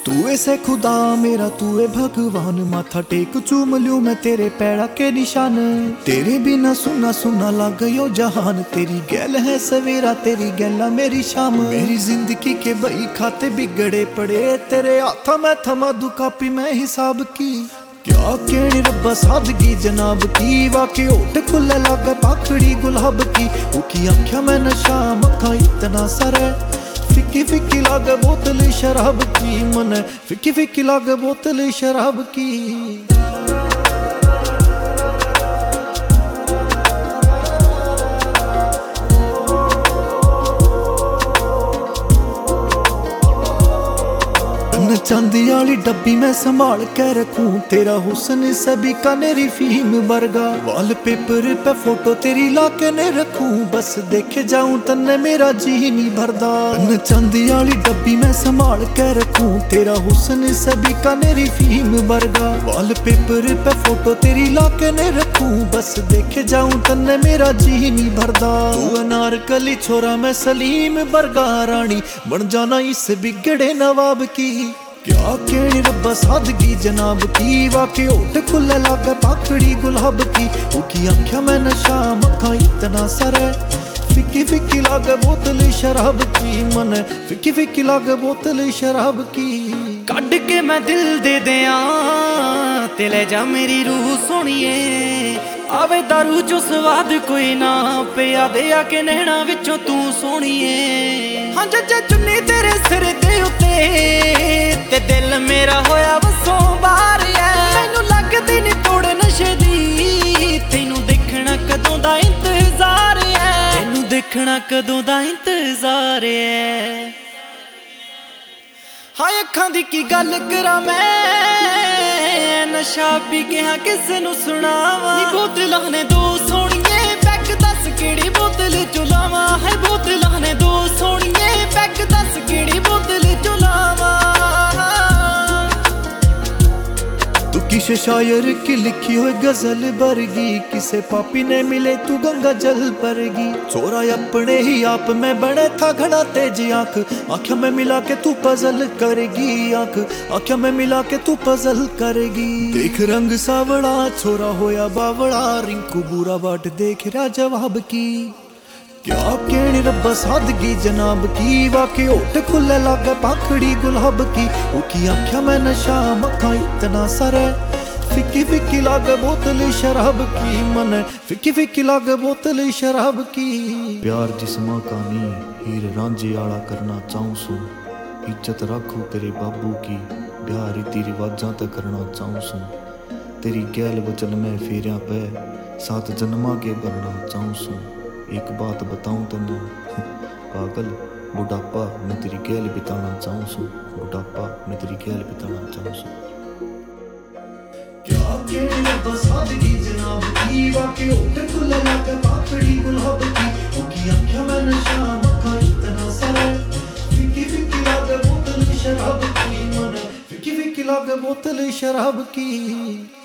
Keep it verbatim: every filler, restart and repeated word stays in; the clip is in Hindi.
तू ऐसे खुदा मेरा तू है भगवान, माथा टेक चूम लूं मैं तेरे पैड़ा के निशान। तेरे बिना सुना सुना लग गयो जहान, तेरी गैल है सवेरा तेरी गैला मेरी शाम। मेरी जिंदगी के बई खाते बिगड़े पड़े तेरे हाथा में थमा दू कापी में हिसाब की। क्या केणी रब्बा सादगी जनाब की, वाके होठ खुले लागे पाखड़ी गुलाब की। उकी आँखों में नशा मखा इतना सरे, फिक्की फिक्की लागे बोतल शराब की। मन फिक्की फिक्की लागे बोतल शराब की। चांदी वाली डब्बी में संभाल के रखूं, तेरा हुस्न सभी का मेरी फिल्म वर्गा। वॉलपेपर पे फोटो तेरी लाके ने रखूं, बस देखे जाऊं तन्ने मेरा जी नहीं भरदा। चांदी वाली डब्बी में संभाल के रखूं, तेरा हुस्न सभी का मेरी फिल्म वर्गा। वॉलपेपर पे फोटो तेरी लाके ने रखूं, बस देखे जाऊं तन्ने मेरा जी नहीं भरदा। तू अनारकली छोरा मैं सलीम वर्गा, रानी बन जाना इस बिगड़े नवाब की। क्या केणी रब्बा सादगी जनाब की, वाके होठ खुले लागे पाखड़ी गुलाब की। उकी आँखों में नशा मखा इतना सरे, फिक्की फिक्की लागे बोतल शराब की। मन फिक्की फिक्की लागे बोतल शराब की। कड के मैं दिल दे दिया ते ले जा मेरी रूह सोनिए, आवे दारू चो स्वाद कोई ना पिया दे आके नैना विचों तू सोनिए। हाँ जज चुन्नी तेरे सिर दे उत्ते ते दिल मेरा होया बसों बार है। मैनू लगदी नी तोड़ नशे दी, तेनू देखना कदों दा इंतजार है। तेनू देखना कदों दा इंतजार है। हाय अखां दी की गल करा मैं, नशा पी के हाँ किस नू सुनावा। नी बोतलां ने दो सोनिए पैग दस केड़ी बोतल चुलावा। है बोतलां ने दो सोनिए पैग दस केड़ी बोतल चुलावा। तू किसे शायर की लिखी हुई गजल बरगी, किसे पापी ने मिले तू गंगा जल परगी। चोरा अपने ही आप में बने था घड़ा तेज आंख, आंखों में मिला के तू पजल करेगी। आंख आंखों में मिला के तू पजल करेगी। देख रंग सावड़ा छोरा होया बावड़ा, रिंकू बुरा बाट देख रहा जवाब की। क्या केणी रब्बा सादगी जनाब की, वाके होठ खुले लागे पाखड़ी गुलाब की। उकी आँखों में नशा मखा इतना सरे, फिक्की फिक्की लागे बोतल शराब की। मन फिक्की फिक्की लागे बोतल शराब की। प्यार जिस्मा का नी हीर रांझे आला करना चाहूं सू, इज्जत रखू तेरे बाबू की ब्याह रीति रिवाजा तक करना चाहूं सू। तेरी गैल वचन में फेरिया पे सात जन्मा के भरना चाहूं सू। एक बात बताऊं तेनू पागल, बुढ़ापा मैं तेरी गैल बिताना चाहूं सू। बुढ़ापा मैं तेरी गैल बिताना चाहूं सू। क्या केणी रब्बा सादगी जनाब की, वाके होठ खुले लागे पाखड़ी गुलाब की। उकी आँखों में नशा मखा इतना सरे, फिक्की फिक्की लागे बोतल शराब की। मन फिक्की फिक्की लागे बोतल शराब की।